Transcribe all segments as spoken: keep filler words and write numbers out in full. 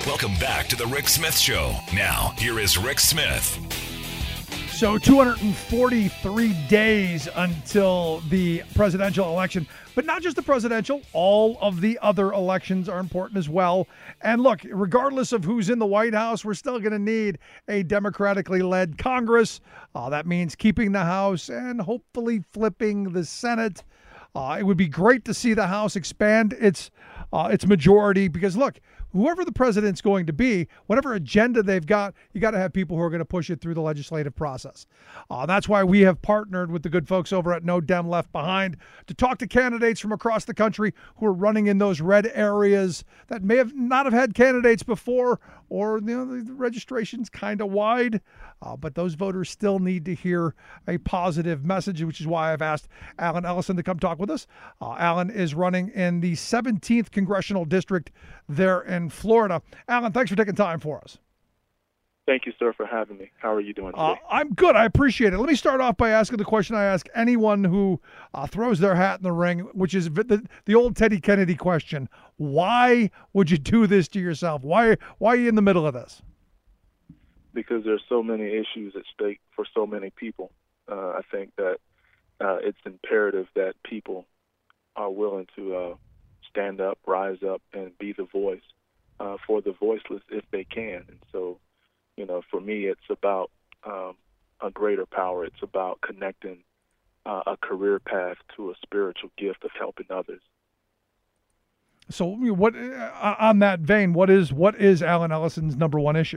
Welcome back to the Rick Smith Show. Now, here is Rick Smith. So two hundred forty-three days until the presidential election, but not just the presidential, all of the other elections are important as well. And look, regardless of who's in the White House, we're still going to need a democratically led Congress. Uh, that means keeping the House and hopefully flipping the Senate. Uh, it would be great to see the House expand its uh, its majority because, look, whoever the president's going to be, whatever agenda they've got, you got to have people who are going to push it through the legislative process. Uh, that's why we have partnered with the good folks over at No Dem Left Behind to talk to candidates from across the country who are running in those red areas that may have not have had candidates before, or you know, the, the registration's kind of wide, uh, but those voters still need to hear a positive message, which is why I've asked Alan Ellison to come talk with us. Uh, Alan is running in the seventeenth Congressional District there in Florida. Alan, thanks for taking time for us. Thank you, sir, for having me. How are you doing today? Uh, I'm good. I appreciate it. Let me start off by asking the question I ask anyone who uh, throws their hat in the ring, which is the, the old Teddy Kennedy question. Why would you do this to yourself? Why, why are you in the middle of this? Because there's so many issues at stake for so many people. Uh, I think that uh, it's imperative that people are willing to uh, stand up, rise up, and be the voice uh, for the voiceless if they can. And so, you know, for me, it's about um, a greater power. It's about connecting uh, a career path to a spiritual gift of helping others. So, what uh, on that vein, what is what is Alan Ellison's number one issue?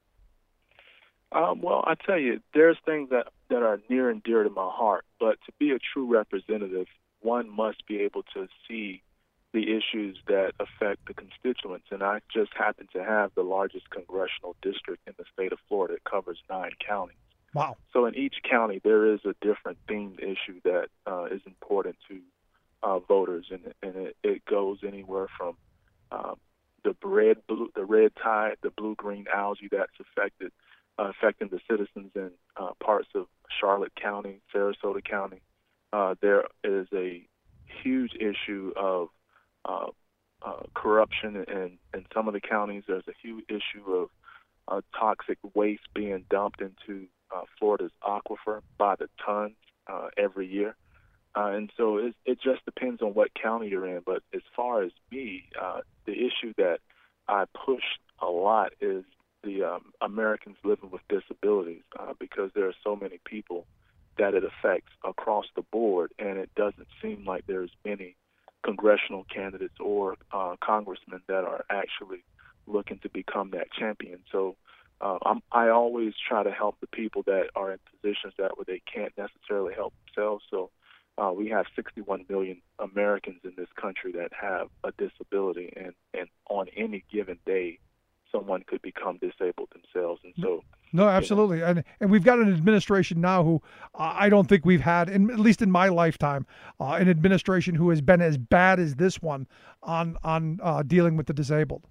Um, well, I tell you, there's things that, that are near and dear to my heart. But to be a true representative, one must be able to see the issues that affect the constituents. And I just happen to have the largest congressional district in the state of Florida. It covers nine counties. Wow. So in each county, there is a different themed issue that uh, is important to uh, voters. And, and it, it goes anywhere from um, the red, blue, the red tide, the blue-green algae that's affected, uh, affecting the citizens in uh, parts of Charlotte County, Sarasota County. Uh, there is a huge issue of Uh, uh, corruption in, in some of the counties. There's a huge issue of uh, toxic waste being dumped into uh, Florida's aquifer by the tons uh, every year. Uh, and so it, it just depends on what county you're in. But as far as me, uh, the issue that I push a lot is the um, Americans living with disabilities uh, because there are so many people that it affects across the board, and it doesn't seem like there's many congressional candidates or uh, congressmen that are actually looking to become that champion. So uh, I'm, I always try to help the people that are in positions that where they can't necessarily help themselves. So uh, we have sixty-one million Americans in this country that have a disability, and, and on any given day, someone could become disabled themselves. And so No, absolutely. You know. And and we've got an administration now who uh, I don't think we've had, in, at least in my lifetime, uh, an administration who has been as bad as this one on, on uh, dealing with the disabled.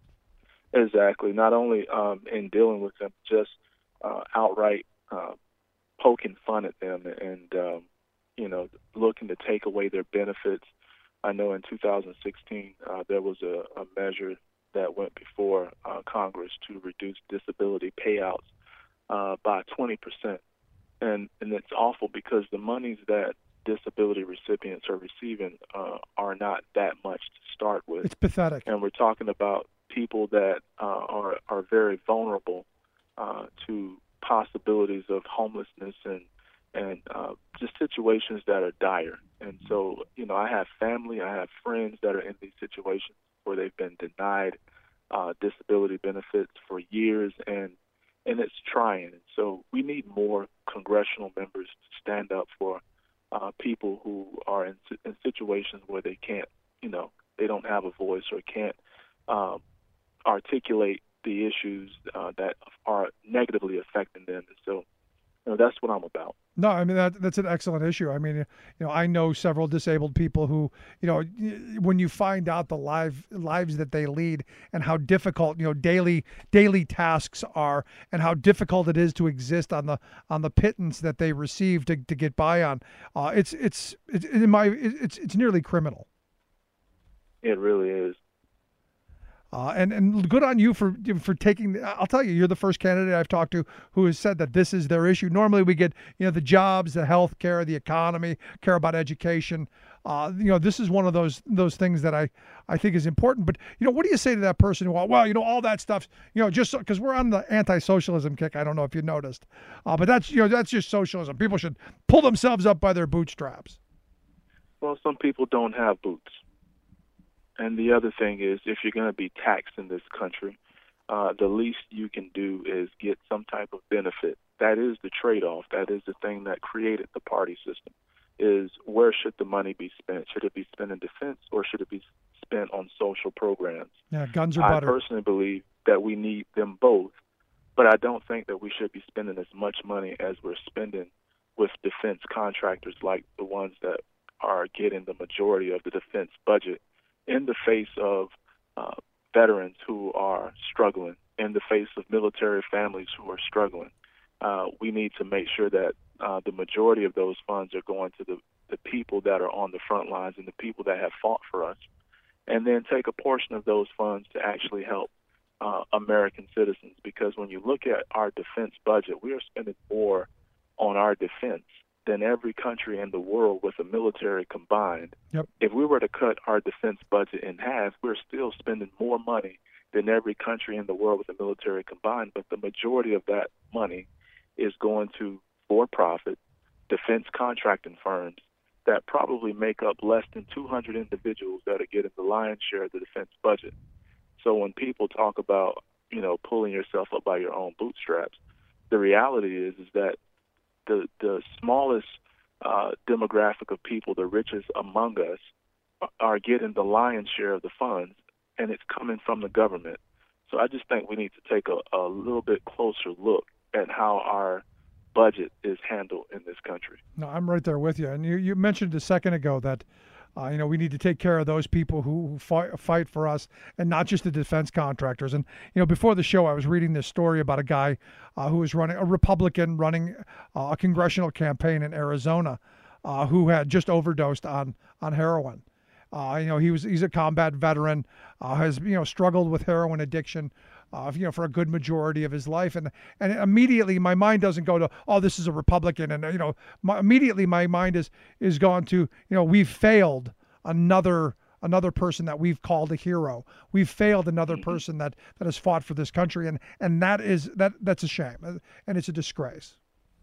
Exactly. Not only um, in dealing with them, just uh, outright uh, poking fun at them and, um, you know, looking to take away their benefits. I know in two thousand sixteen uh, there was a, a measure that went before uh, Congress to reduce disability payouts uh, by twenty percent. And, and it's awful because the monies that disability recipients are receiving uh, are not that much to start with. It's pathetic. And we're talking about people that uh, are, are very vulnerable uh, to possibilities of homelessness and, and uh, just situations that are dire. And so, you know, I have family, I have friends that are in these situations where they've been denied uh, disability benefits for years, and and it's trying. And so we need more congressional members to stand up for uh, people who are in, in situations where they can't, you know, they don't have a voice or can't um, articulate the issues uh, that are negatively affecting them. And so, you know, that's what I'm about. No, I mean, that that's an excellent issue. I mean, you know, I know several disabled people who, you know, when you find out the live lives that they lead and how difficult, you know, daily daily tasks are and how difficult it is to exist on the on the pittance that they receive to, to get by on, uh, it's it's it's in my it's it's nearly criminal. It really is. Uh, and and good on you for for taking. I'll tell you, you're the first candidate I've talked to who has said that this is their issue. Normally, we get you know the jobs, the health care, the economy, care about education. Uh, you know, this is one of those those things that I I think is important. But you know, what do you say to that person who, well, you know, all that stuff, you know, just because we're on the anti-socialism kick. I don't know if you noticed, uh, but that's you know that's just socialism. People should pull themselves up by their bootstraps. Well, some people don't have boots. And the other thing is, if you're going to be taxed in this country, uh, the least you can do is get some type of benefit. That is the trade-off. That is the thing that created the party system, is where should the money be spent? Should it be spent in defense or should it be spent on social programs? Yeah, guns or I butter. personally believe that we need them both, but I don't think that we should be spending as much money as we're spending with defense contractors like the ones that are getting the majority of the defense budget, in the face of uh, veterans who are struggling, in the face of military families who are struggling. Uh, we need to make sure that uh, the majority of those funds are going to the, the people that are on the front lines and the people that have fought for us, and then take a portion of those funds to actually help uh, American citizens. Because when you look at our defense budget, we are spending more on our defense than every country in the world with a military combined. Yep. If we were to cut our defense budget in half, we're still spending more money than every country in the world with a military combined, but the majority of that money is going to for-profit defense contracting firms that probably make up less than two hundred individuals that are getting the lion's share of the defense budget. So when people talk about, you know, pulling yourself up by your own bootstraps, the reality is, is that the the smallest uh, demographic of people, the richest among us, are getting the lion's share of the funds, and it's coming from the government. So I just think we need to take a, a little bit closer look at how our budget is handled in this country. No, I'm right there with you. And you, you mentioned a second ago that Uh, you know, we need to take care of those people who, who fight, fight for us, and not just the defense contractors. And, you know, before the show, I was reading this story about a guy uh, who was running, a Republican running uh, a congressional campaign in Arizona, uh, who had just overdosed on, on heroin. Uh, you know, he was he's a combat veteran, uh, has, you know, struggled with heroin addiction, uh, you know, for a good majority of his life. And and immediately my mind doesn't go to, oh, this is a Republican. And, you know, my, immediately my mind is is gone to, you know, we've failed another another person that we've called a hero. We've failed another Mm-hmm. person that, that has fought for this country. And, and that is, that that's a shame. And it's a disgrace.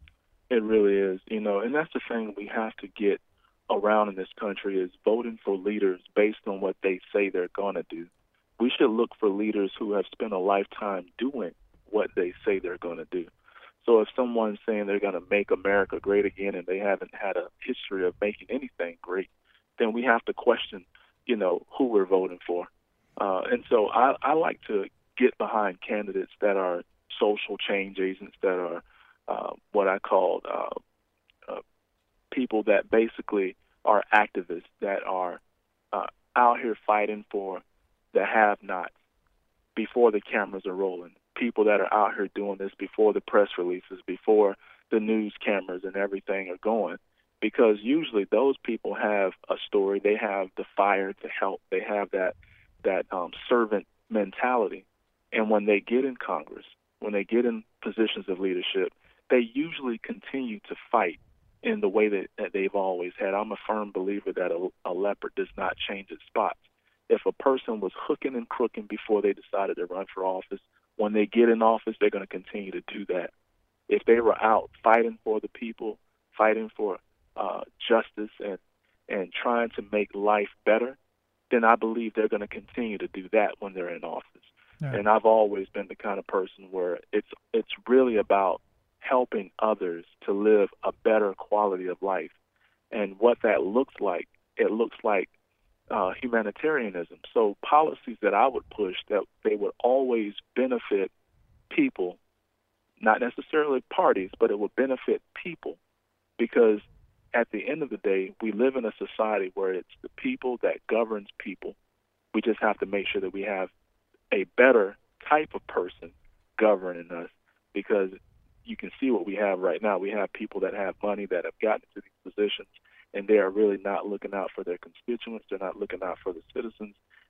It really is, you know, and that's the thing we have to get around in this country, is voting for leaders based on what they say they're going to do. We should look for leaders who have spent a lifetime doing what they say they're going to do. So if someone's saying they're going to make America great again and they haven't had a history of making anything great, then we have to question, you know, who we're voting for. Uh, and so I, I like to get behind candidates that are social change agents, that are uh, what I call uh, uh, people that basically are activists, that are uh, out here fighting for the have-nots before the cameras are rolling, people that are out here doing this before the press releases, before the news cameras and everything are going, because usually those people have a story, they have the fire to help, they have that that um, servant mentality, and when they get in Congress, when they get in positions of leadership, they usually continue to fight in the way that, that they've always had. I'm a firm believer that a, a leopard does not change its spots. If a person was hooking and crooking before they decided to run for office, when they get in office, they're going to continue to do that. If they were out fighting for the people, fighting for uh, justice and, and trying to make life better, then I believe they're going to continue to do that when they're in office. Yeah. And I've always been the kind of person where it's it's really about helping others to live a better quality of life. And what that looks like, it looks like uh, humanitarianism. So policies that I would push, that they would always benefit people, not necessarily parties, but it would benefit people, because at the end of the day, we live in a society where it's the people that governs people. We just have to make sure that we have a better type of person governing us, because you can see what we have right now. We have people that have money that have gotten into these positions, and they are really not looking out for their constituents. They're not looking out for the citizens.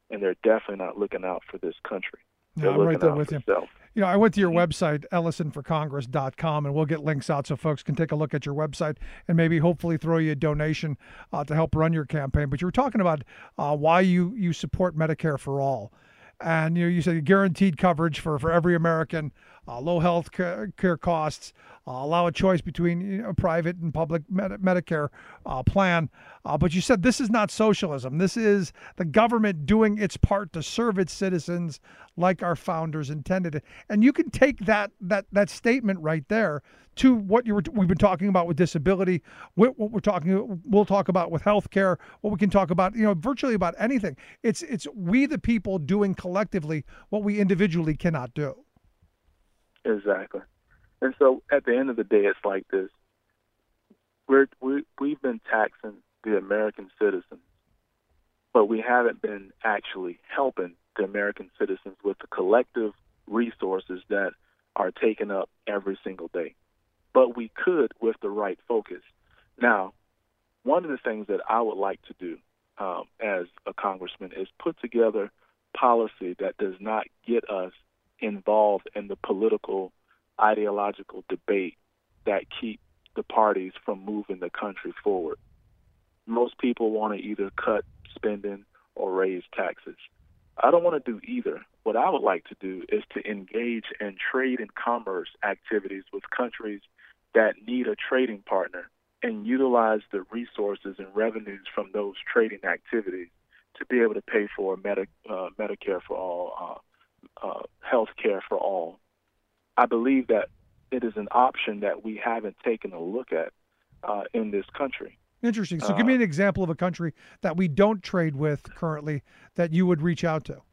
and they're definitely not looking out for this country. Yeah, They're I'm looking right there out with for you. self. You know, I went to your Mhm. website, ellison for congress dot com, and we'll get links out so folks can take a look at your website and maybe hopefully throw you a donation uh, to help run your campaign. But you were talking about uh, why you, you support Medicare for all. And you know, you said guaranteed coverage for, for every American, uh, low health ca- care costs, uh, allow a choice between you know, private and public med- Medicare uh, plan. Uh, but you said this is not socialism. This is the government doing its part to serve its citizens like our founders intended it. And you can take that that that statement right there to what you were we've been talking about with disability, what, what we're talking we'll talk about with healthcare, what we can talk about, you know, virtually about anything. It's it's we the people doing collectively what we individually cannot do. Exactly. And so at the end of the day, it's like this. We're, we, we've been taxing the American citizens, but we haven't been actually helping the American citizens with the collective resources that are taken up every single day. But we could with the right focus. Now, one of the things that I would like to do um, as a congressman is put together policy that does not get us involved in the political, ideological debate that keep the parties from moving the country forward. Most people want to either cut spending or raise taxes. I don't want to do either. What I would like to do is to engage in trade and commerce activities with countries that need a trading partner and utilize the resources and revenues from those trading activities to be able to pay for Medi- uh, Medicare for all, uh, uh, health care for all. I believe that it is an option that we haven't taken a look at uh, in this country. Interesting. So Uh, give me an example of a country that we don't trade with currently that you would reach out to.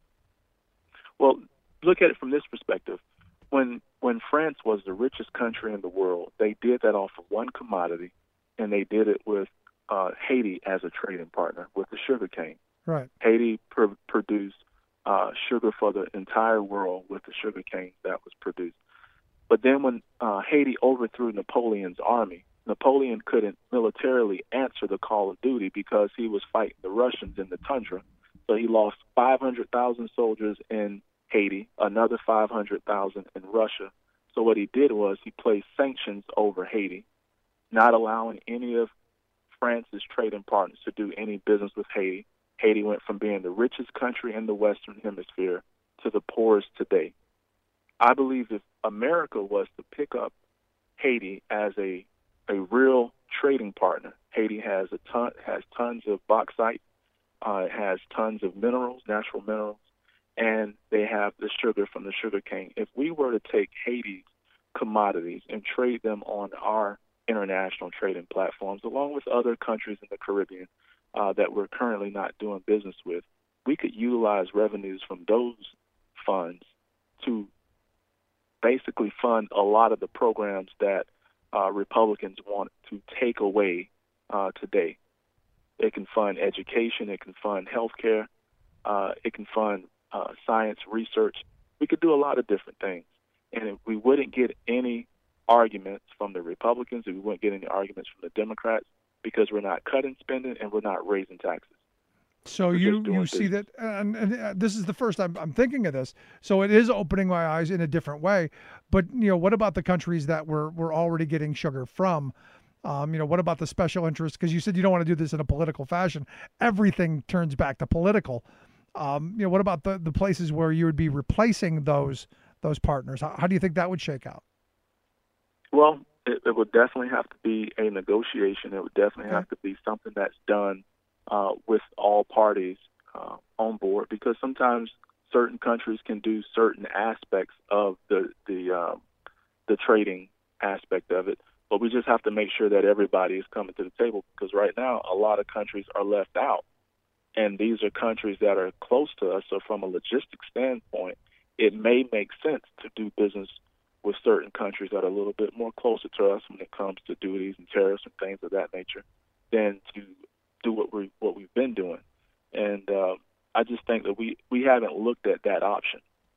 Well, look at it from this perspective. When when France was the richest country in the world, they did that off of one commodity, and they did it with uh, Haiti as a trading partner with the sugarcane. Right. Haiti pr- produced uh, sugar for the entire world with the sugarcane that was produced. But then when uh, Haiti overthrew Napoleon's army, Napoleon couldn't militarily answer the call of duty because he was fighting the Russians in the tundra. So he lost five hundred thousand soldiers in Haiti, another five hundred thousand in Russia. So what he did was he placed sanctions over Haiti, not allowing any of France's trading partners to do any business with Haiti. Haiti went from being the richest country in the Western Hemisphere to the poorest today. I believe if America was to pick up Haiti as a a real trading partner, Haiti has a ton has tons of bauxite, uh, it has tons of minerals, natural minerals, and they have the sugar from the sugarcane. If we were to take Haiti's commodities and trade them on our international trading platforms, along with other countries in the Caribbean uh, that we're currently not doing business with, we could utilize revenues from those funds to basically fund a lot of the programs that uh, Republicans want to take away uh, today. It can fund education, it can fund healthcare, uh, it can fund uh, science research. We could do a lot of different things, and if we wouldn't get any arguments from the Republicans, and we wouldn't get any arguments from the Democrats because we're not cutting spending and we're not raising taxes. So We're you just doing you see business. that, and, and uh, this is the first I'm I'm thinking of this. So it is opening my eyes in a different way. But you know, what about the countries that we're we're already getting sugar from? Um, you know, what about the special interests? Because you said you don't want to do this in a political fashion. Everything turns back to political. Um, you know, what about the the places where you would be replacing those those partners? How, how do you think that would shake out? Well, it, it would definitely have to be a negotiation. It would definitely Okay. have to be something that's done uh, with all parties uh, on board, because sometimes certain countries can do certain aspects of the the um, the trading aspect of it, but we just have to make sure that everybody is coming to the table, because right now a lot of countries are left out, and these are countries that are close to us. So from a logistics standpoint, it may make sense to do business with certain countries that are a little bit more closer to us when it comes to duties and tariffs and things of that nature than to do what we what we've been doing. And uh, I just think that we, we haven't looked at that option.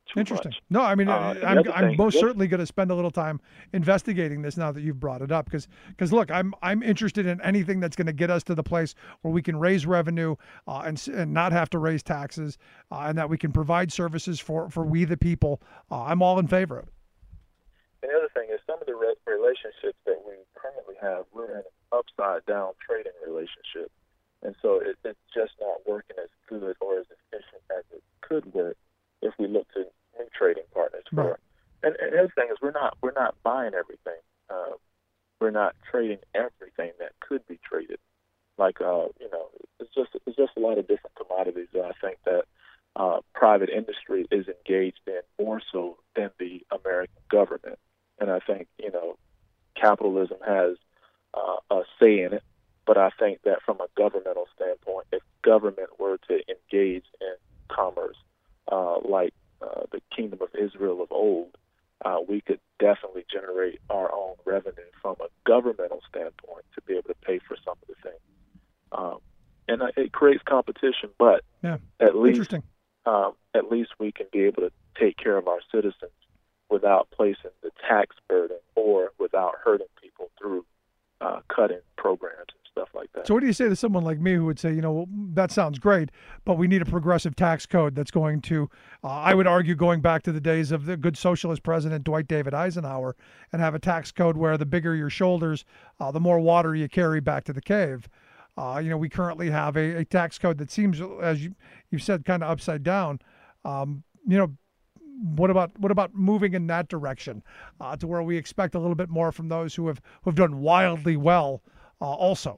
too Interesting. much. No, I mean, Uh, I'm, other I'm thing- most yes. certainly going to spend a little time investigating this now that you've brought it up. Because, because look, I'm I'm interested in anything that's going to get us to the place where we can raise revenue uh, and s- and not have to raise taxes, uh, and that we can provide services for for we the people. Uh, I'm all in favor of it. And the other thing is some of the re- relationships that we currently have, we're in an upside down trading relationship. And so it, it's just not working as good or as efficient as it could work if we look to new trading partners for. Right. And, and the other thing is we're not we're not buying everything. Uh, we're not trading everything that could be traded. Like uh, you know, it's just it's just a lot of different commodities that I think that uh, private industry is engaged in more so than the American government. And I think you know, capitalism has uh, a say in it. But I think that from a governmental standpoint, if government were to engage in commerce uh, like uh, the Kingdom of Israel of old, uh, we could definitely generate our own revenue from a governmental standpoint to be able to pay for some of the things. Um, and uh, it creates competition, but Yeah. at least Interesting. um, at least we can be able to take care of our citizens without placing the tax burden or without hurting people through uh, cutting programs and stuff like that. So what do you say to someone like me who would say, you know, well, that sounds great, but we need a progressive tax code that's going to, uh, I would argue, going back to the days of the good socialist president Dwight David Eisenhower, and have a tax code where the bigger your shoulders, uh, the more water you carry back to the cave. Uh, you know, we currently have a, a tax code that seems, as you you said, kind of upside down. Um, you know, what about what about moving in that direction uh, to where we expect a little bit more from those who have who have done wildly well, uh, also?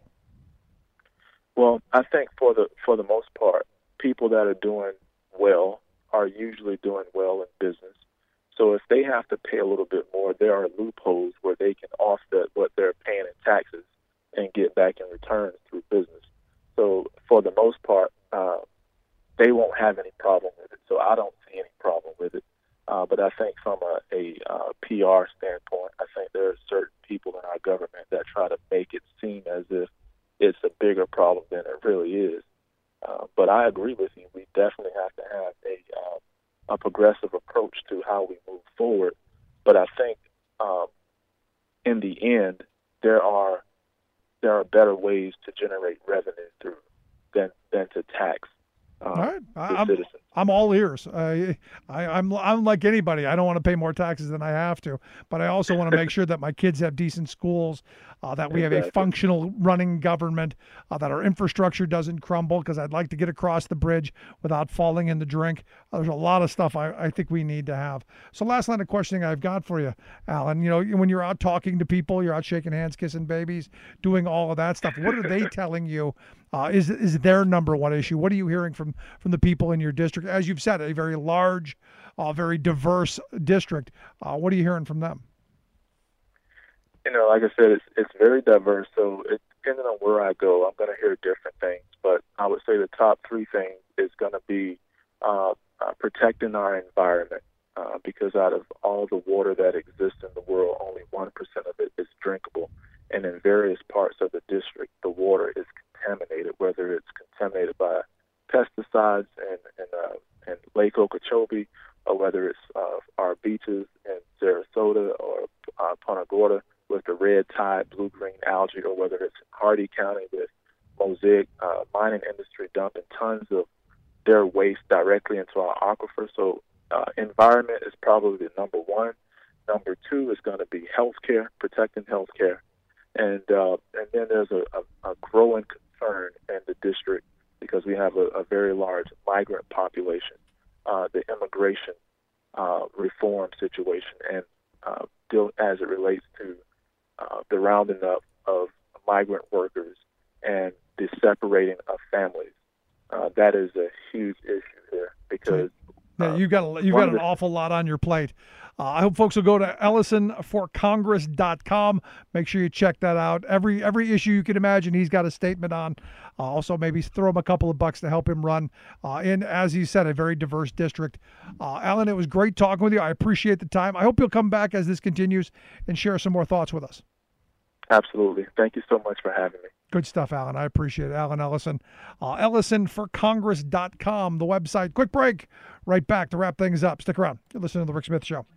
Well, I think for the for the most part, people that are doing well are usually doing well in business. So if they have to pay a little bit more, there are loopholes where they can offset what they're paying in taxes and get back in returns through business. So for the most part, uh, they won't have any problem with it. So I don't see any problem with it. Uh, but I think from a, a uh, P R standpoint, I think there are certain people in our government that try to make it seem as if it's a bigger problem than it really is. Uh, but I agree with you. We definitely have to have a uh, a progressive approach to how we move forward. But I think um, in the end, there are there are better ways to generate revenue through than than to tax um, All right, the I'm citizens. I'm all ears. I, I I'm I'm like anybody. I don't want to pay more taxes than I have to, but I also want to make sure that my kids have decent schools, uh, that we have a Exactly. functional running government, uh, that our infrastructure doesn't crumble. Because I'd like to get across the bridge without falling in the drink. Uh, there's a lot of stuff I, I think we need to have. So last line of questioning I've got for you, Alan. You know, when you're out talking to people, you're out shaking hands, kissing babies, doing all of that stuff. What are they telling you? Uh, is is their number one issue? What are you hearing from from the people in your district? As you've said, a very large, uh, very diverse district. Uh, what are you hearing from them? You know, like I said, it's it's very diverse. So it, depending on where I go, I'm going to hear different things. But I would say the top three things is going to be uh, uh, protecting our environment, uh, because out of all the water that exists in the world, only one percent of it is drinkable. And in various parts of the district, the water is contaminated, whether it's contaminated by pesticides and and, uh, and Lake Okeechobee, or whether it's uh, our beaches in Sarasota or uh, Punta Gorda with the red tide, blue-green algae, or whether it's in Hardee County with Mosaic uh, mining industry dumping tons of their waste directly into our aquifer. So uh, environment is probably the number one. Number two is going to be healthcare, protecting healthcare. And uh, and then there's a, a, a growing concern in the district because we have a, a very large migrant population, uh, the immigration uh, reform situation, and uh, still as it relates to uh, the rounding up of migrant workers and the separating of families. Uh, that is a huge issue here because Yeah, uh, you've got a, you've one got of an the- awful lot on your plate. Uh, I hope folks will go to ellison for congress dot com. Make sure you check that out. Every every issue you can imagine, he's got a statement on. Uh, also, maybe throw him a couple of bucks to help him run uh, in, as he said, a very diverse district. Uh, Alan, it was great talking with you. I appreciate the time. I hope you'll come back as this continues and share some more thoughts with us. Absolutely. Thank you so much for having me. Good stuff, Alan. I appreciate it. Alan Ellison. Uh, ellison for congress dot com, the website. Quick break. right back to wrap things up. Stick around. You're listening to The Rick Smith Show.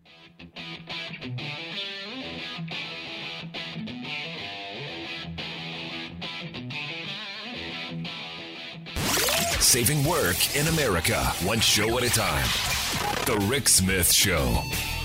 Saving work in America, one show at a time. The Rick Smith Show.